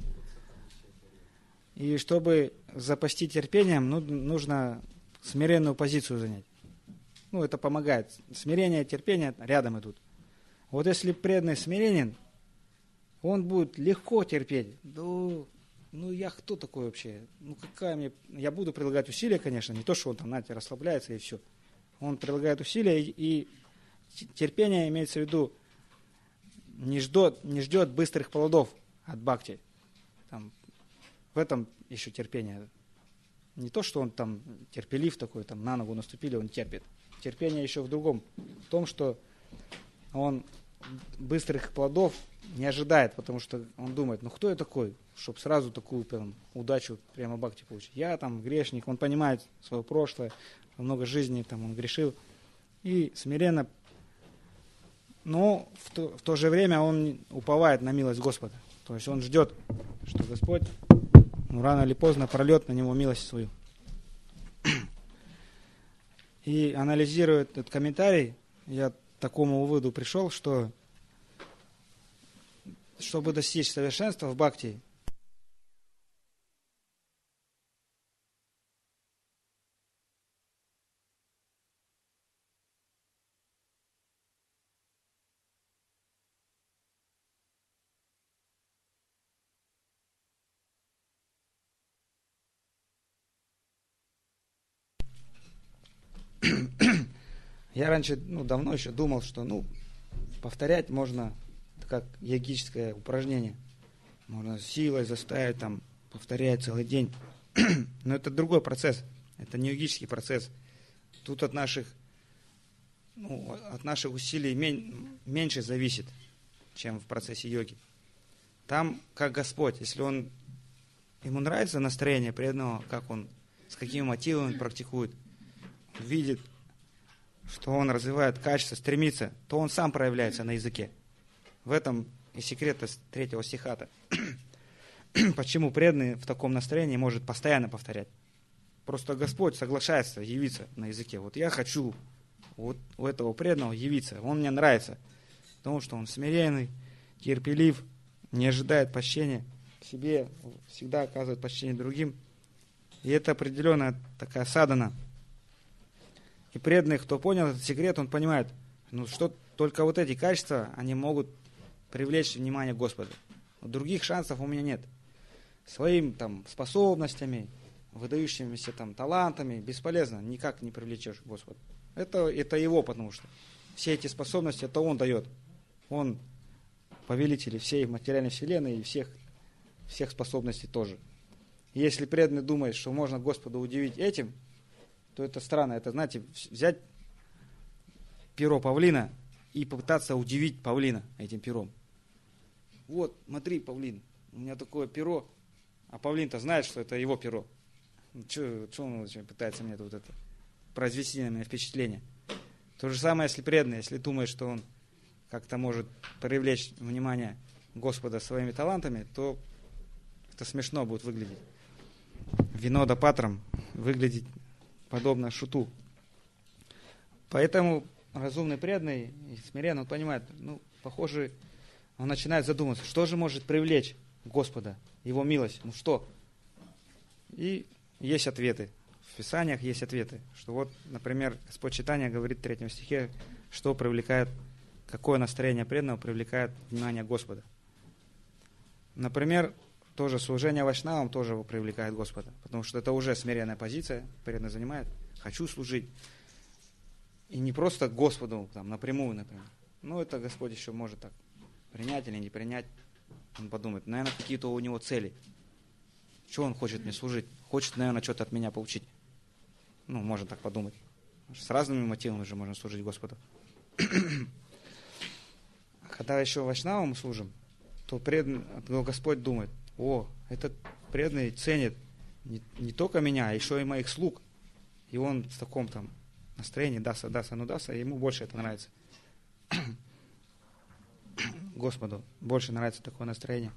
и чтобы запасти терпением, ну, нужно смиренную позицию занять. Ну, это помогает. Смирение и терпение рядом идут. Вот если преданный смиренен, он будет легко терпеть. Ну, ну я кто такой вообще? Ну какая мне... Я буду прилагать усилия, конечно, не то, что он там, знаете, расслабляется и все. Он прилагает усилия, и, и терпение имеется в виду, не ждет, не ждет быстрых плодов от бхакти. Там, в этом еще терпение. Не то, что он там терпелив такой, там на ногу наступили, он терпит. Терпение еще в другом. В том, что он быстрых плодов не ожидает, потому что он думает, ну кто я такой, чтобы сразу такую прям удачу прямо бхакти получить. Я там грешник, он понимает свое прошлое, много жизней там он грешил, и смиренно, но в то, в то же время он уповает на милость Господа. То есть он ждет, что Господь, ну, рано или поздно прольет на него милость свою. И анализируя этот комментарий, я к такому выводу пришел, что чтобы достичь совершенства в бхакти, я раньше, ну, давно еще думал, что, ну, повторять можно, как йогическое упражнение. Можно силой заставить, там, повторять целый день. Но это другой процесс. Это не йогический процесс. Тут от наших, ну, от наших усилий мен, меньше зависит, чем в процессе йоги. Там, как Господь, если он, ему нравится настроение преданного, как он, с какими мотивами он практикует, видит, что он развивает качество, стремится, то он сам проявляется на языке. В этом и секрет третьего стиха-то. Почему преданный в таком настроении может постоянно повторять? Просто Господь соглашается явиться на языке. Вот я хочу вот у этого преданного явиться. Он мне нравится. Потому что он смиренный, терпелив, не ожидает почтения к себе, всегда оказывает почтение другим. И это определенная такая садхана. И преданный, кто понял этот секрет, он понимает, ну что только вот эти качества, они могут привлечь внимание Господа. Других шансов у меня нет. Своими там способностями, выдающимися там талантами бесполезно, никак не привлечешь Господа. Это, это его, потому что все эти способности, это он дает. Он повелитель всей материальной вселенной и всех, всех способностей тоже. И если преданный думает, что можно Господа удивить этим, то это странно. Это, знаете, взять перо павлина и попытаться удивить павлина этим пером. Вот, смотри, павлин, у меня такое перо, а павлин-то знает, что это его перо. Что он пытается мне тут это произвести на меня впечатление? То же самое, если преданный, если думает, что он как-то может привлечь внимание Господа своими талантами, то это смешно будет выглядеть. Винода патрам выглядит подобно шуту. Поэтому разумный преданный и смиренный, он понимает, ну, похоже, он начинает задумываться, что же может привлечь Господа, Его милость, ну что? И есть ответы. В Писаниях есть ответы, что вот, например, Господь Чайтанья говорит в третьем стихе, что привлекает, какое настроение преданного привлекает внимание Господа. Например, тоже служение вайшнавам тоже его привлекает Господа, потому что это уже смиренная позиция, преданный занимает. Хочу служить. И не просто Господу там, напрямую, например. Ну, это Господь еще может так принять или не принять. Он подумает, наверное, какие-то у него цели. Чего он хочет мне служить? Хочет, наверное, что-то от меня получить. Ну, можно так подумать. С разными мотивами же можно служить Господу. Когда еще вайшнавам мы служим, то преданный, Господь думает, о, этот преданный ценит не, не только меня, а еще и моих слуг. И он в таком там настроении, даса, даса, ну даса, и ему больше это нравится. Господу больше нравится такое настроение.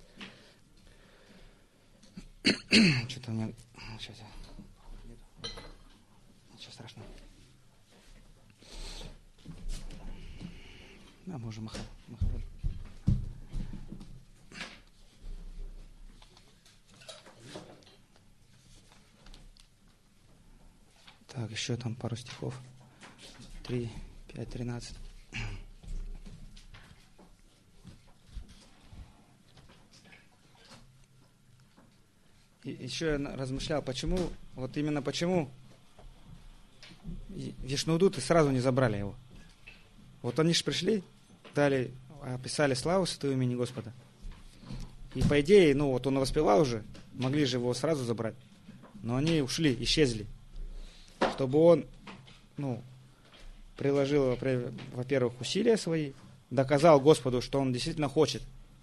Что-то у меня... Сейчас я... Ничего страшного. Да, можем махать. Так, еще там пару стихов. Три, пять, тринадцать. И еще я размышлял, почему, вот именно почему Вишнудуты сразу не забрали его. Вот они же пришли, дали, описали славу святого имени Господа. И по идее, ну вот он воспевал уже, могли же его сразу забрать. Но они ушли, исчезли. Чтобы он, ну, приложил, во-первых, усилия свои, доказал Господу, что он действительно хочет.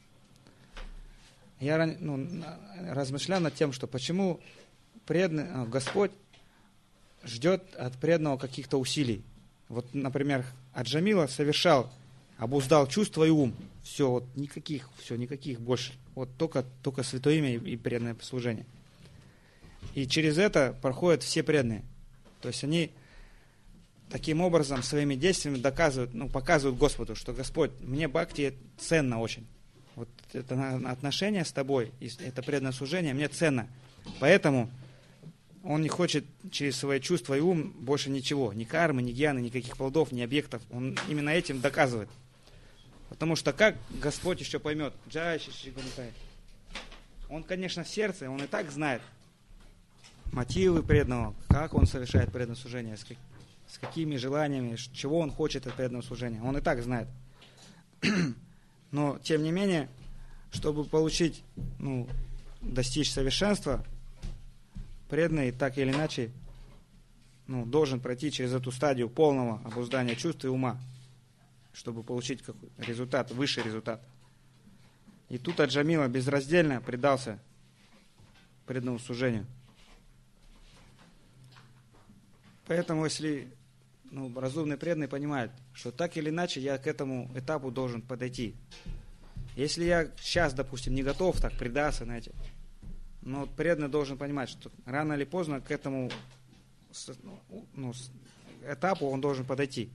Я ну, размышлял над тем, что почему преданный, Господь ждет от преданного каких-то усилий. Вот, например, Аджамила совершал, обуздал чувства и ум. Все, вот никаких, все, никаких больше. Вот только, только святое имя и преданное служение. И через это проходят все преданные. То есть они таким образом своими действиями доказывают, ну, показывают Господу, что Господь, мне бхакти ценно очень. Вот это отношение с тобой, это преданное служение мне ценно. Поэтому он не хочет через свои чувства и ум больше ничего. Ни кармы, ни гьяны, никаких плодов, ни объектов. Он именно этим доказывает. Потому что как Господь еще поймет? Он, конечно, в сердце, он и так знает мотивы преданного, как он совершает преданное служение, с, как, с какими желаниями, чего он хочет от преданного служения. Он и так знает. Но, тем не менее, чтобы получить, ну, достичь совершенства, преданный так или иначе, ну, должен пройти через эту стадию полного обуздания чувств и ума, чтобы получить какой результат, высший результат. И тут Аджамила безраздельно предался преданному служению. Поэтому, если, ну, разумный преданный понимает, что так или иначе я к этому этапу должен подойти. Если я сейчас, допустим, не готов так предаться, знаете, но преданный должен понимать, что рано или поздно к этому, ну, этапу он должен подойти.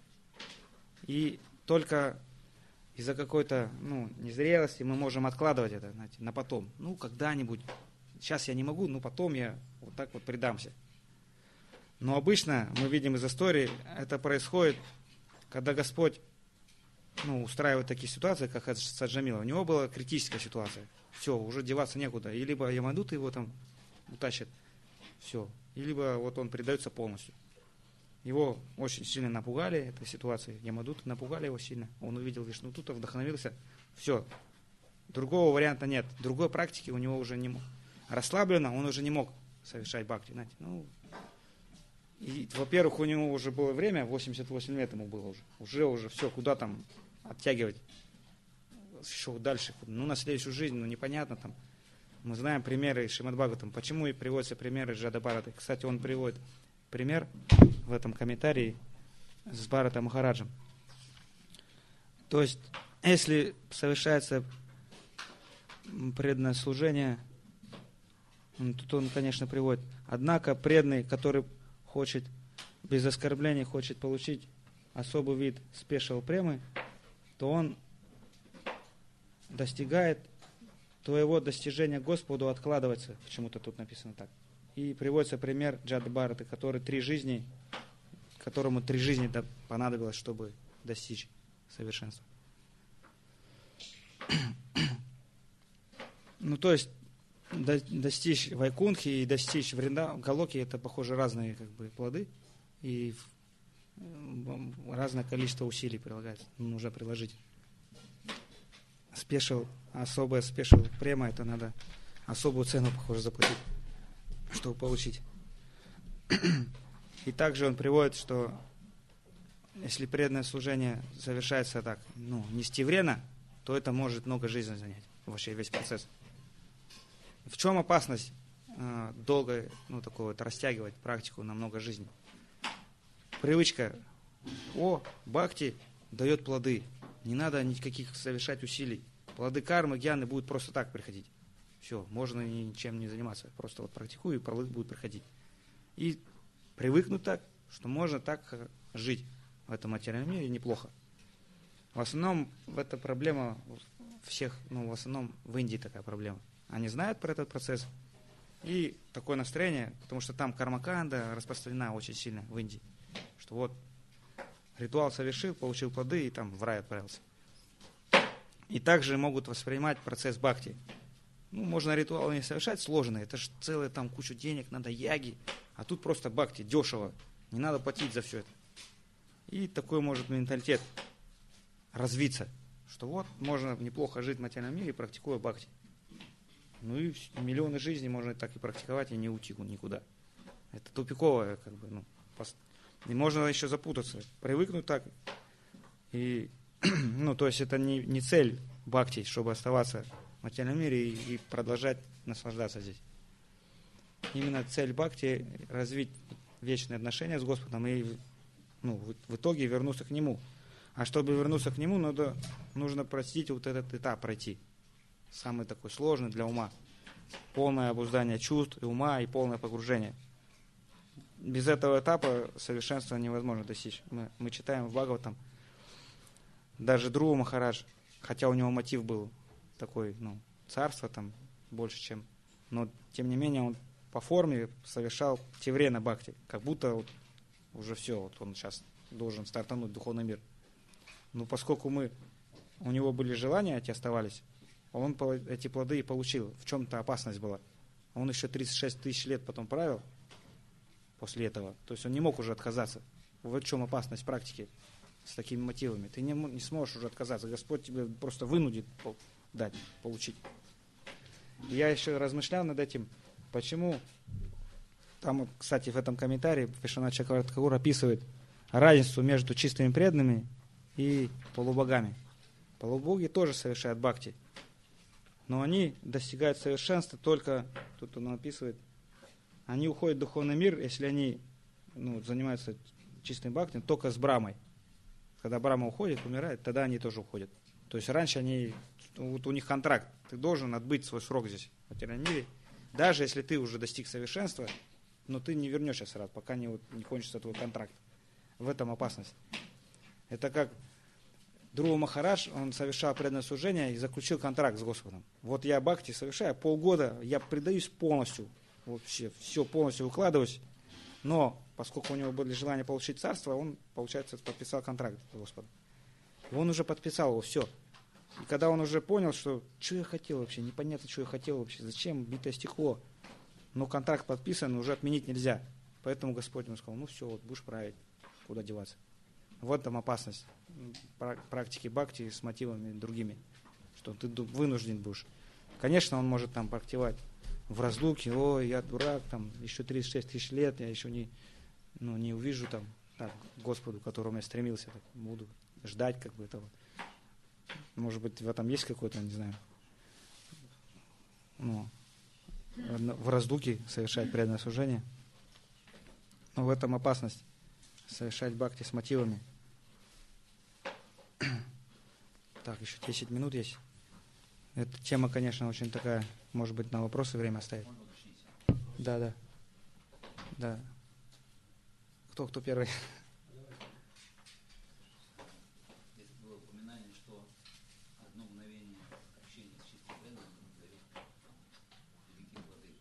И только из-за какой-то, ну, незрелости мы можем откладывать это, знаете, на потом. Ну, когда-нибудь. Сейчас я не могу, но потом я вот так вот предамся. Но обычно, мы видим из истории, это происходит, когда Господь, ну, устраивает такие ситуации, как с Аджамилом. У него была критическая ситуация. Все, уже деваться некуда. И либо Ямадута его там утащит, все. И либо вот он предается полностью. Его очень сильно напугали этой ситуацией. Ямадуты напугали его сильно. Он увидел Вишнудута, вдохновился. Все. Другого варианта нет. Другой практики у него уже не, расслабленно, он уже не мог совершать бхакти. Знаете, ну, и, во-первых, у него уже было время, восемьдесят восемь лет ему было уже. Уже, уже все, куда там оттягивать. Еще дальше. Ну, на следующую жизнь, ну, непонятно там. Мы знаем примеры из Шримад Бхагаватам. Почему и приводятся примеры Джада Бхараты. Кстати, он приводит пример в этом комментарии с Бхарата Махараджем. То есть, если совершается преданное служение, тут он, конечно, приводит. Однако преданный, который хочет без оскорблений, хочет получить особый вид спешил премы, то он достигает, то его достижение Господу откладывается. Почему-то тут написано так. И приводится пример Джада Бхараты, который три жизни, которому три жизни понадобилось, чтобы достичь совершенства. Ну, то есть, достичь Вайкунхи и достичь Вриндавана, Галоки, это, похоже, разные как бы плоды, и разное количество усилий прилагается, нужно приложить. Спешил, особая спешил према, это надо особую цену, похоже, заплатить, чтобы получить. И также он приводит, что если преданное служение завершается так, ну, нестевренно, то это может много жизни занять, вообще весь процесс. В чем опасность э, долго, ну, такое вот, растягивать практику на много жизней? Привычка, о, бхакти дает плоды, не надо никаких совершать усилий. Плоды кармы, гьяны будут просто так приходить. Все, можно ничем не заниматься, просто вот практикую, и плоды будут приходить. И привыкнуть так, что можно так жить в этом материальном мире неплохо. В основном эта проблема всех, ну, в основном в Индии такая проблема. Они знают про этот процесс, и такое настроение, потому что там кармаканда распространена очень сильно в Индии, что вот ритуал совершил, получил плоды и там в рай отправился. И также могут воспринимать процесс бхакти. Ну, можно ритуал не совершать сложный, это же целая там куча денег, надо яги, а тут просто бхакти, дешево, не надо платить за все это. И такой может менталитет развиться, что вот можно неплохо жить в материальном мире, практикуя бхакти. Ну и миллионы жизней можно так и практиковать, и не уйти никуда. Это тупиковое, как бы, ну, пост... и можно еще запутаться, привыкнуть так. И, ну, то есть это не, не цель бхакти, чтобы оставаться в материальном мире и, и продолжать наслаждаться здесь. Именно цель бхакти — развить вечные отношения с Господом и, ну, в, в итоге вернуться к Нему. А чтобы вернуться к Нему, надо, нужно, простите, вот этот этап пройти. Самый такой сложный для ума. Полное обуздание чувств и ума, и полное погружение. Без этого этапа совершенства невозможно достичь. Мы, мы читаем в Бхагаватам, даже Друва Махарадж, хотя у него мотив был такой, ну, царство там больше, чем... Но, тем не менее, он по форме совершал теврена бхакти, как будто вот уже все, вот он сейчас должен стартануть в духовный мир. Но поскольку мы, у него были желания, эти оставались, он эти плоды и получил. В чем-то опасность была. Он еще тридцать шесть тысяч лет потом правил после этого. То есть он не мог уже отказаться. Вот в чем опасность практики с такими мотивами. Ты не, не сможешь уже отказаться. Господь тебе просто вынудит дать, получить. И я еще размышлял над этим, почему... Там, кстати, в этом комментарии Вишванат Чакраварти Такур описывает разницу между чистыми преданными и полубогами. Полубоги тоже совершают бхакти. Но они достигают совершенства только, тут он описывает, они уходят в духовный мир, если они, ну, занимаются чистым бхакти, только с Брамой. Когда Брама уходит, умирает, тогда они тоже уходят. То есть раньше они, вот у них контракт, ты должен отбыть свой срок здесь, в материальном мире. Даже если ты уже достиг совершенства, но ты не вернешься сразу, пока не, вот, не кончится твой контракт. В этом опасность. Это как Друва Махарадж, он совершал преданное служение и заключил контракт с Господом. Вот я бхакти совершаю, полгода я предаюсь полностью, вообще все полностью выкладываюсь, но поскольку у него были желания получить царство, он, получается, подписал контракт с Господом. И он уже подписал его, все. И когда он уже понял, что что я хотел вообще, непонятно, что я хотел вообще, зачем битое стекло, но контракт подписан, уже отменить нельзя. Поэтому Господь ему сказал, ну все, вот будешь править, куда деваться. Вот там опасность практики бхакти с мотивами другими, что ты вынужден будешь. Конечно, он может там практиковать в разлуке, ой, я дурак, там, еще тридцать шесть тысяч лет, я еще не, ну, не увижу там, так, Господу, к которому я стремился, так, буду ждать как бы этого. Может быть, в этом есть какой-то, не знаю, ну, в разлуке совершать преданное служение. Но в этом опасность совершать бхакти с мотивами. Так, еще десять минут есть. Эта тема, конечно, очень такая, может быть, на вопросы время оставить. Да, да. Да. Кто, кто первый? Здесь было упоминание, что одно мгновение общения с чистым преданным дает великие плоды.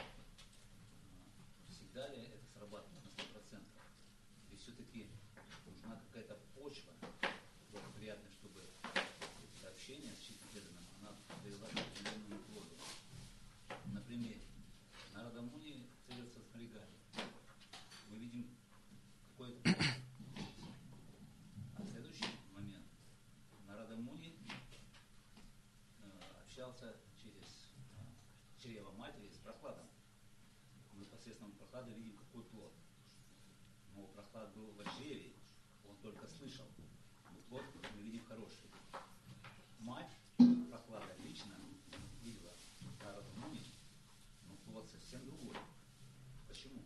Всегда ли это срабатывает на сто процентов? И все-таки нужна какая-то почва благоприятная, чтобы это общение с чистым преданным, она привела к определенному плоду. На примере. Нарада Муни целился с Маригами. Мы видим какой-то плод. А в следующий момент Нарада Муни э, общался через э, чрево матери с Прохладом. Мы посредством Прохлада видим, какой плод. Но Прохлад был в чреве, он только слышал. Но плод мы видим хороший. Мать Прохлада лично видела Нараду Муни, но плод совсем другой. Почему?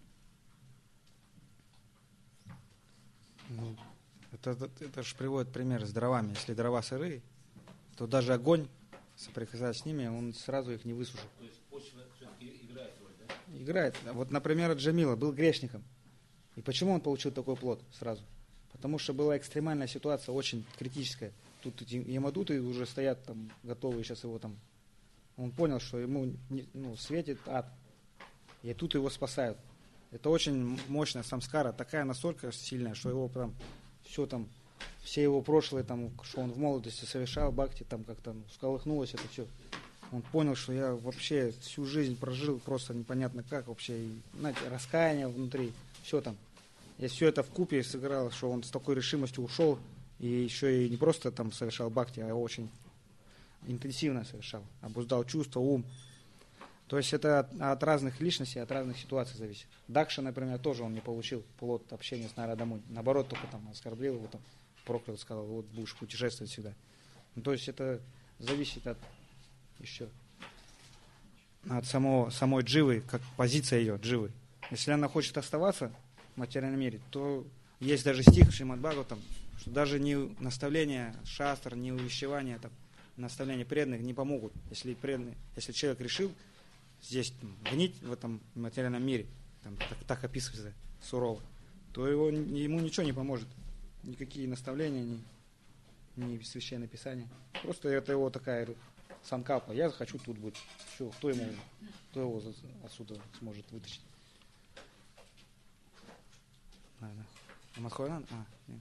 Ну, это, это, это же приводит пример с дровами. Если дрова сырые, то даже огонь, соприкасаясь с ними, он сразу их не высушит. То есть почва все-таки играет роль, да? Играет. Вот, например, Джамила был грешником. И почему он получил такой плод сразу? Потому что была экстремальная ситуация, очень критическая. Тут эти ямадуты уже стоят там, готовые сейчас его там. Он понял, что ему не, ну, светит ад. И тут его спасают. Это очень мощная самскара, такая настолько сильная, что его прям все там, все его прошлое, там, что он в молодости совершал, бхакти, там как-то ну, всколыхнулось это все. Он понял, что я вообще всю жизнь прожил просто непонятно как вообще, и, знаете, раскаяние внутри, все там. И все это вкупе сыграло, что он с такой решимостью ушел, и еще и не просто там совершал бхакти, а очень интенсивно совершал, обуздал чувства, ум. То есть это от, от разных личностей, от разных ситуаций зависит. Дакша, например, тоже он не получил плод общения с Нарадой Муни. Наоборот, только там оскорбил его, там, проклял, сказал, вот будешь путешествовать всегда. Ну, то есть это зависит от еще от самого, самой дживы, как позиция ее, дживы. Если она хочет оставаться в материальном мире, то есть даже стих в Шримад Бхагаватам, что даже ни наставления шастр, ни увещевания, там, наставления преданных не помогут. Если, преданный, если человек решил здесь там, гнить в этом материальном мире, там, так, так описывается сурово, то его, ему ничего не поможет. Никакие наставления, ни, ни священное писание. Просто это его такая санкапа. Я хочу тут быть. Все, кто ему, кто его отсюда сможет вытащить? А, да. Мадхойнан? А, нет.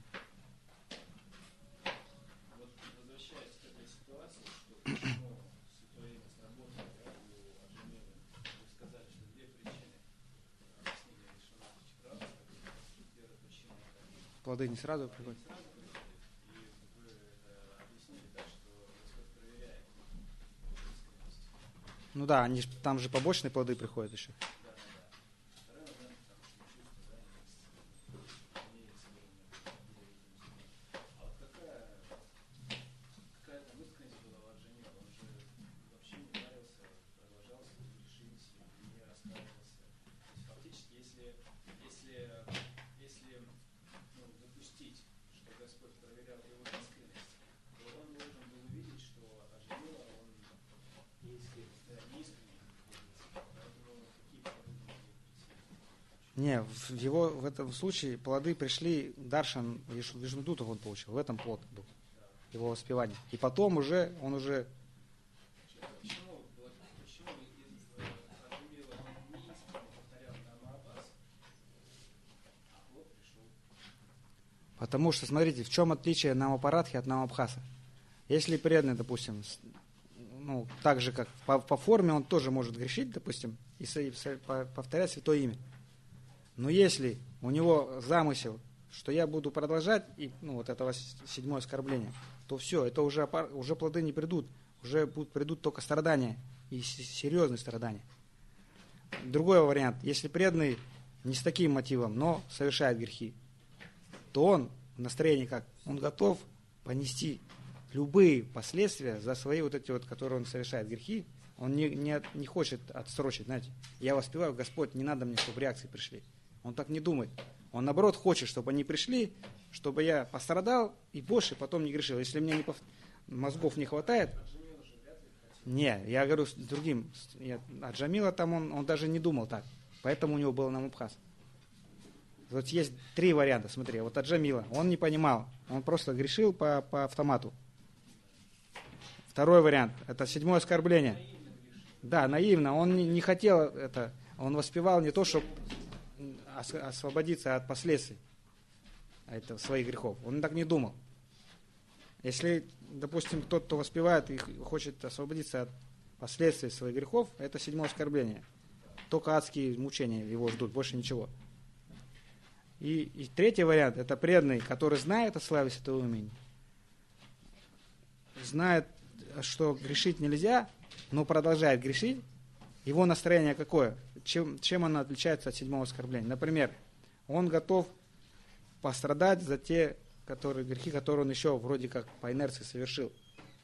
Вот возвращаясь к этой ситуации, что почему Святое Имя сработало, да, у Аджамилы, вы сказали, что две причины объяснили Вишванатха Чакрабхарти, первая причина это Плоды не сразу приходят? не сразу приходят, и вы это объяснили так, что Господь проверяет искренность. Ну да, они, ж- там же побочные плоды приходят еще. Да, да, да. Второй момент, потому что чувства, да, есть, не есть А вот какая, какая там искренность была в Аджамиле? Он же вообще не нравился, продолжал свою решимость, не раскаивался. То есть фактически, если, если, если ну, допустить, что Господь проверял его искренность, то он должен был увидеть, что Аджамила, он неискренний, да, неискренний. Поэтому какие плоды могли прийти? Не, в его в этом случае плоды пришли, Даршан Виш- Вишнудутов он получил, в этом плод был, его воспевание. И потом уже, он уже, Почему, вот, почему из Аджамила он неискренне повторял Намаабхас, а плод пришел? потому что, смотрите, в чем отличие Намапарадхи от Намабхаса? Если преданный, допустим, с- ну, так же, как по, по форме, он тоже может грешить, допустим, и со- и со- по- повторять святое имя. Но если у него замысел, что я буду продолжать, и, ну, вот этого с- седьмое оскорбление, то все, это уже, опар- уже плоды не придут, уже будут, придут только страдания, и с- серьезные страдания. другой вариант. Если преданный не с таким мотивом, но совершает грехи, то он в настроении как? Он готов понести любые последствия за свои вот эти вот, которые он совершает грехи. Он не, не, от- не хочет отсрочить, знаете. Я воспеваю, Господь, не надо мне, чтобы реакции пришли. Он так не думает. Он, наоборот, хочет, чтобы они пришли, чтобы я пострадал и больше потом не грешил. Если мне не пов- мозгов не хватает, не, я говорю с другим. С- я- а Джамила там он, он даже не думал так. Поэтому у него был намабхас. Вот есть три варианта, смотри. Вот от Джамила, он не понимал. Он просто грешил по, по автомату. Второй вариант, это седьмое оскорбление. Да, наивно. Он не, не хотел это. Он воспевал не то, чтобы ос- освободиться от последствий этого, своих грехов. Он так не думал. Если, допустим, тот, кто воспевает и х- хочет освободиться от последствий своих грехов, это седьмое оскорбление. Только адские мучения его ждут, больше ничего. И, и третий вариант, это преданный, который знает о славе святого имени, знает, что грешить нельзя, но продолжает грешить. Его настроение какое? Чем, чем оно отличается от седьмого оскорбления? Например, он готов пострадать за те которые, грехи, которые он еще вроде как по инерции совершил.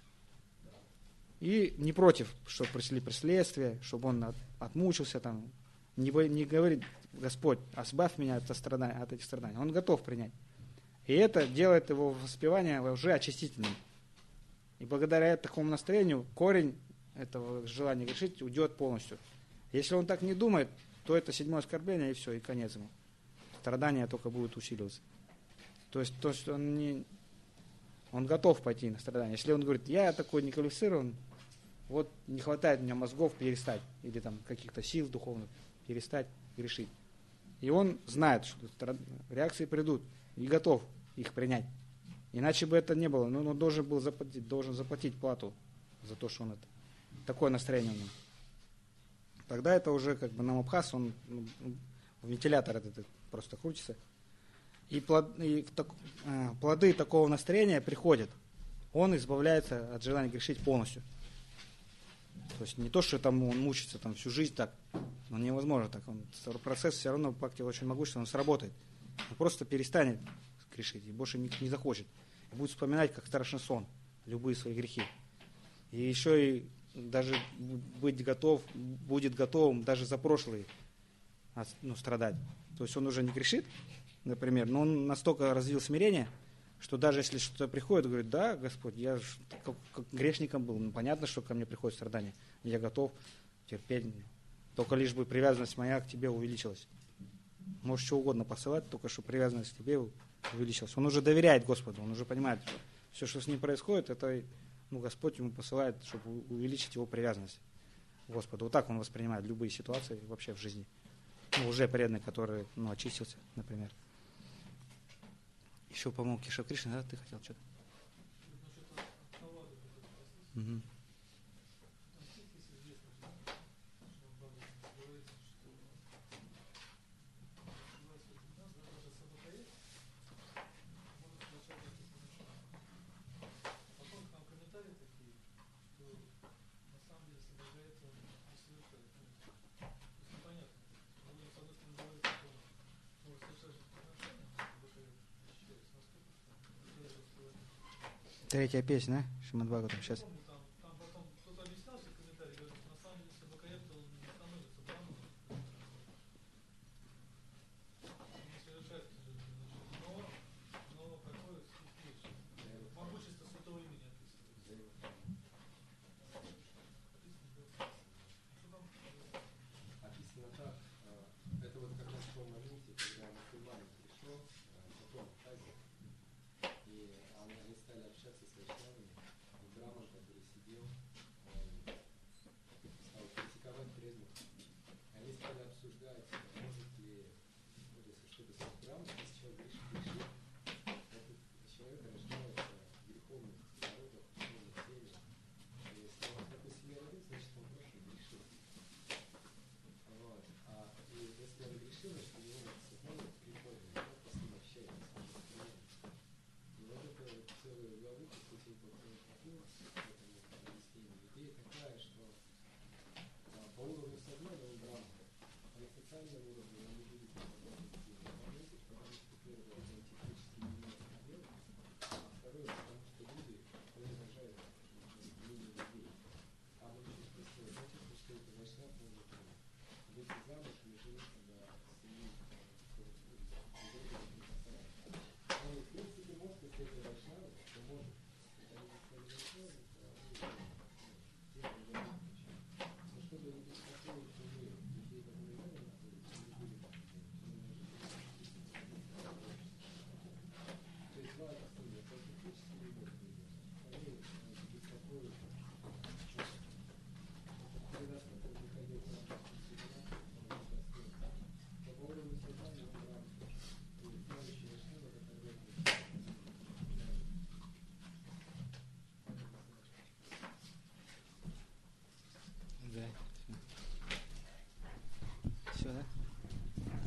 И не против, чтобы пришли последствия, чтобы он от, отмучился, там, не, бо- не говорит, Господь, избавь меня от, страданий, от этих страданий. Он готов принять. И это делает его воспевание уже очистительным. И благодаря такому настроению корень этого желания грешить уйдет полностью. Если он так не думает, то это седьмое оскорбление, и все, и конец ему. Страдания только будут усиливаться. То есть, то, что он не... Он готов пойти на страдания. Если он говорит, я такой неквалифицирован, вот не хватает мне мозгов перестать, или там каких-то сил духовных перестать грешить. И он знает, что страд- реакции придут, и готов их принять. Иначе бы это не было. Но он должен был заплатить, должен заплатить плату за то, что он это. Такое настроение у него. Тогда это уже как бы намабхас, он ну, вентилятор этот просто крутится. И, плод, и так, э, плоды такого настроения приходят. Он избавляется от желания грешить полностью. То есть не то, что там он мучится там, всю жизнь так, но невозможно так. Он, процесс все равно бхакти очень могущественный, он сработает. Он просто перестанет грешить и больше не, не захочет. И будет вспоминать, как страшный сон, любые свои грехи. И еще и даже быть готов, будет готовым даже за прошлые ну, страдать. То есть он уже не грешит, например, но он настолько развил смирение, что даже если что-то приходит, говорит, да, Господь, я ж как, как грешником был, ну, понятно, что ко мне приходит страдание, я готов терпеть, только лишь бы привязанность моя к тебе увеличилась. Можешь что угодно посылать, только чтобы привязанность к тебе увеличилась. Он уже доверяет Господу, он уже понимает, что все, что с ним происходит, это ну, Господь ему посылает, чтобы увеличить его привязанность к Господу. Вот так он воспринимает любые ситуации вообще в жизни. Ну, уже преданный, который ну, очистился, например. Еще, по-моему, Кешав Кришна, да, ты хотел что-то? Угу. Третья песня, да? Шримад Бхагаватам, сейчас. Описано так, это вот как раз в том моменте, когда мусульманин пришел, потом Хайзер, и они стали общаться с вайшнавами, и браман, который сидел, он стал критиковать преданных. Они стали обсуждать, может ли, вот если что-то с браманом, если человек грешит, грешит, этот человек рождается в греховных народах, в греховных семьях. И если он в такой семье родился, значит он просто грешит. Вот. А и если он грешил, значит у него сознание греховное, он просто не общается с этим приемом. И вот это вот целую главу посвятил Бхактивinoda Тхакур этому объяснению. Идея такая, что а, по уровню сознания он браман,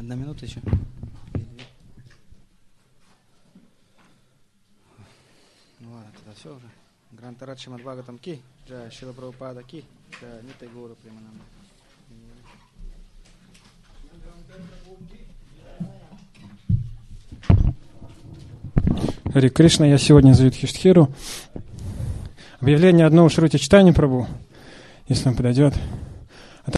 Одна минута еще. Ну ладно, тогда все уже. Грантарат Шримад-Бхагаватам ки, джай Шрила Прабхупада ки, джай Нитай Гаура Примананда. Харе Кришна, я сегодня за Юдхиштхиру. Объявление одного Шрути Чайтанья Прабху, если он подойдет.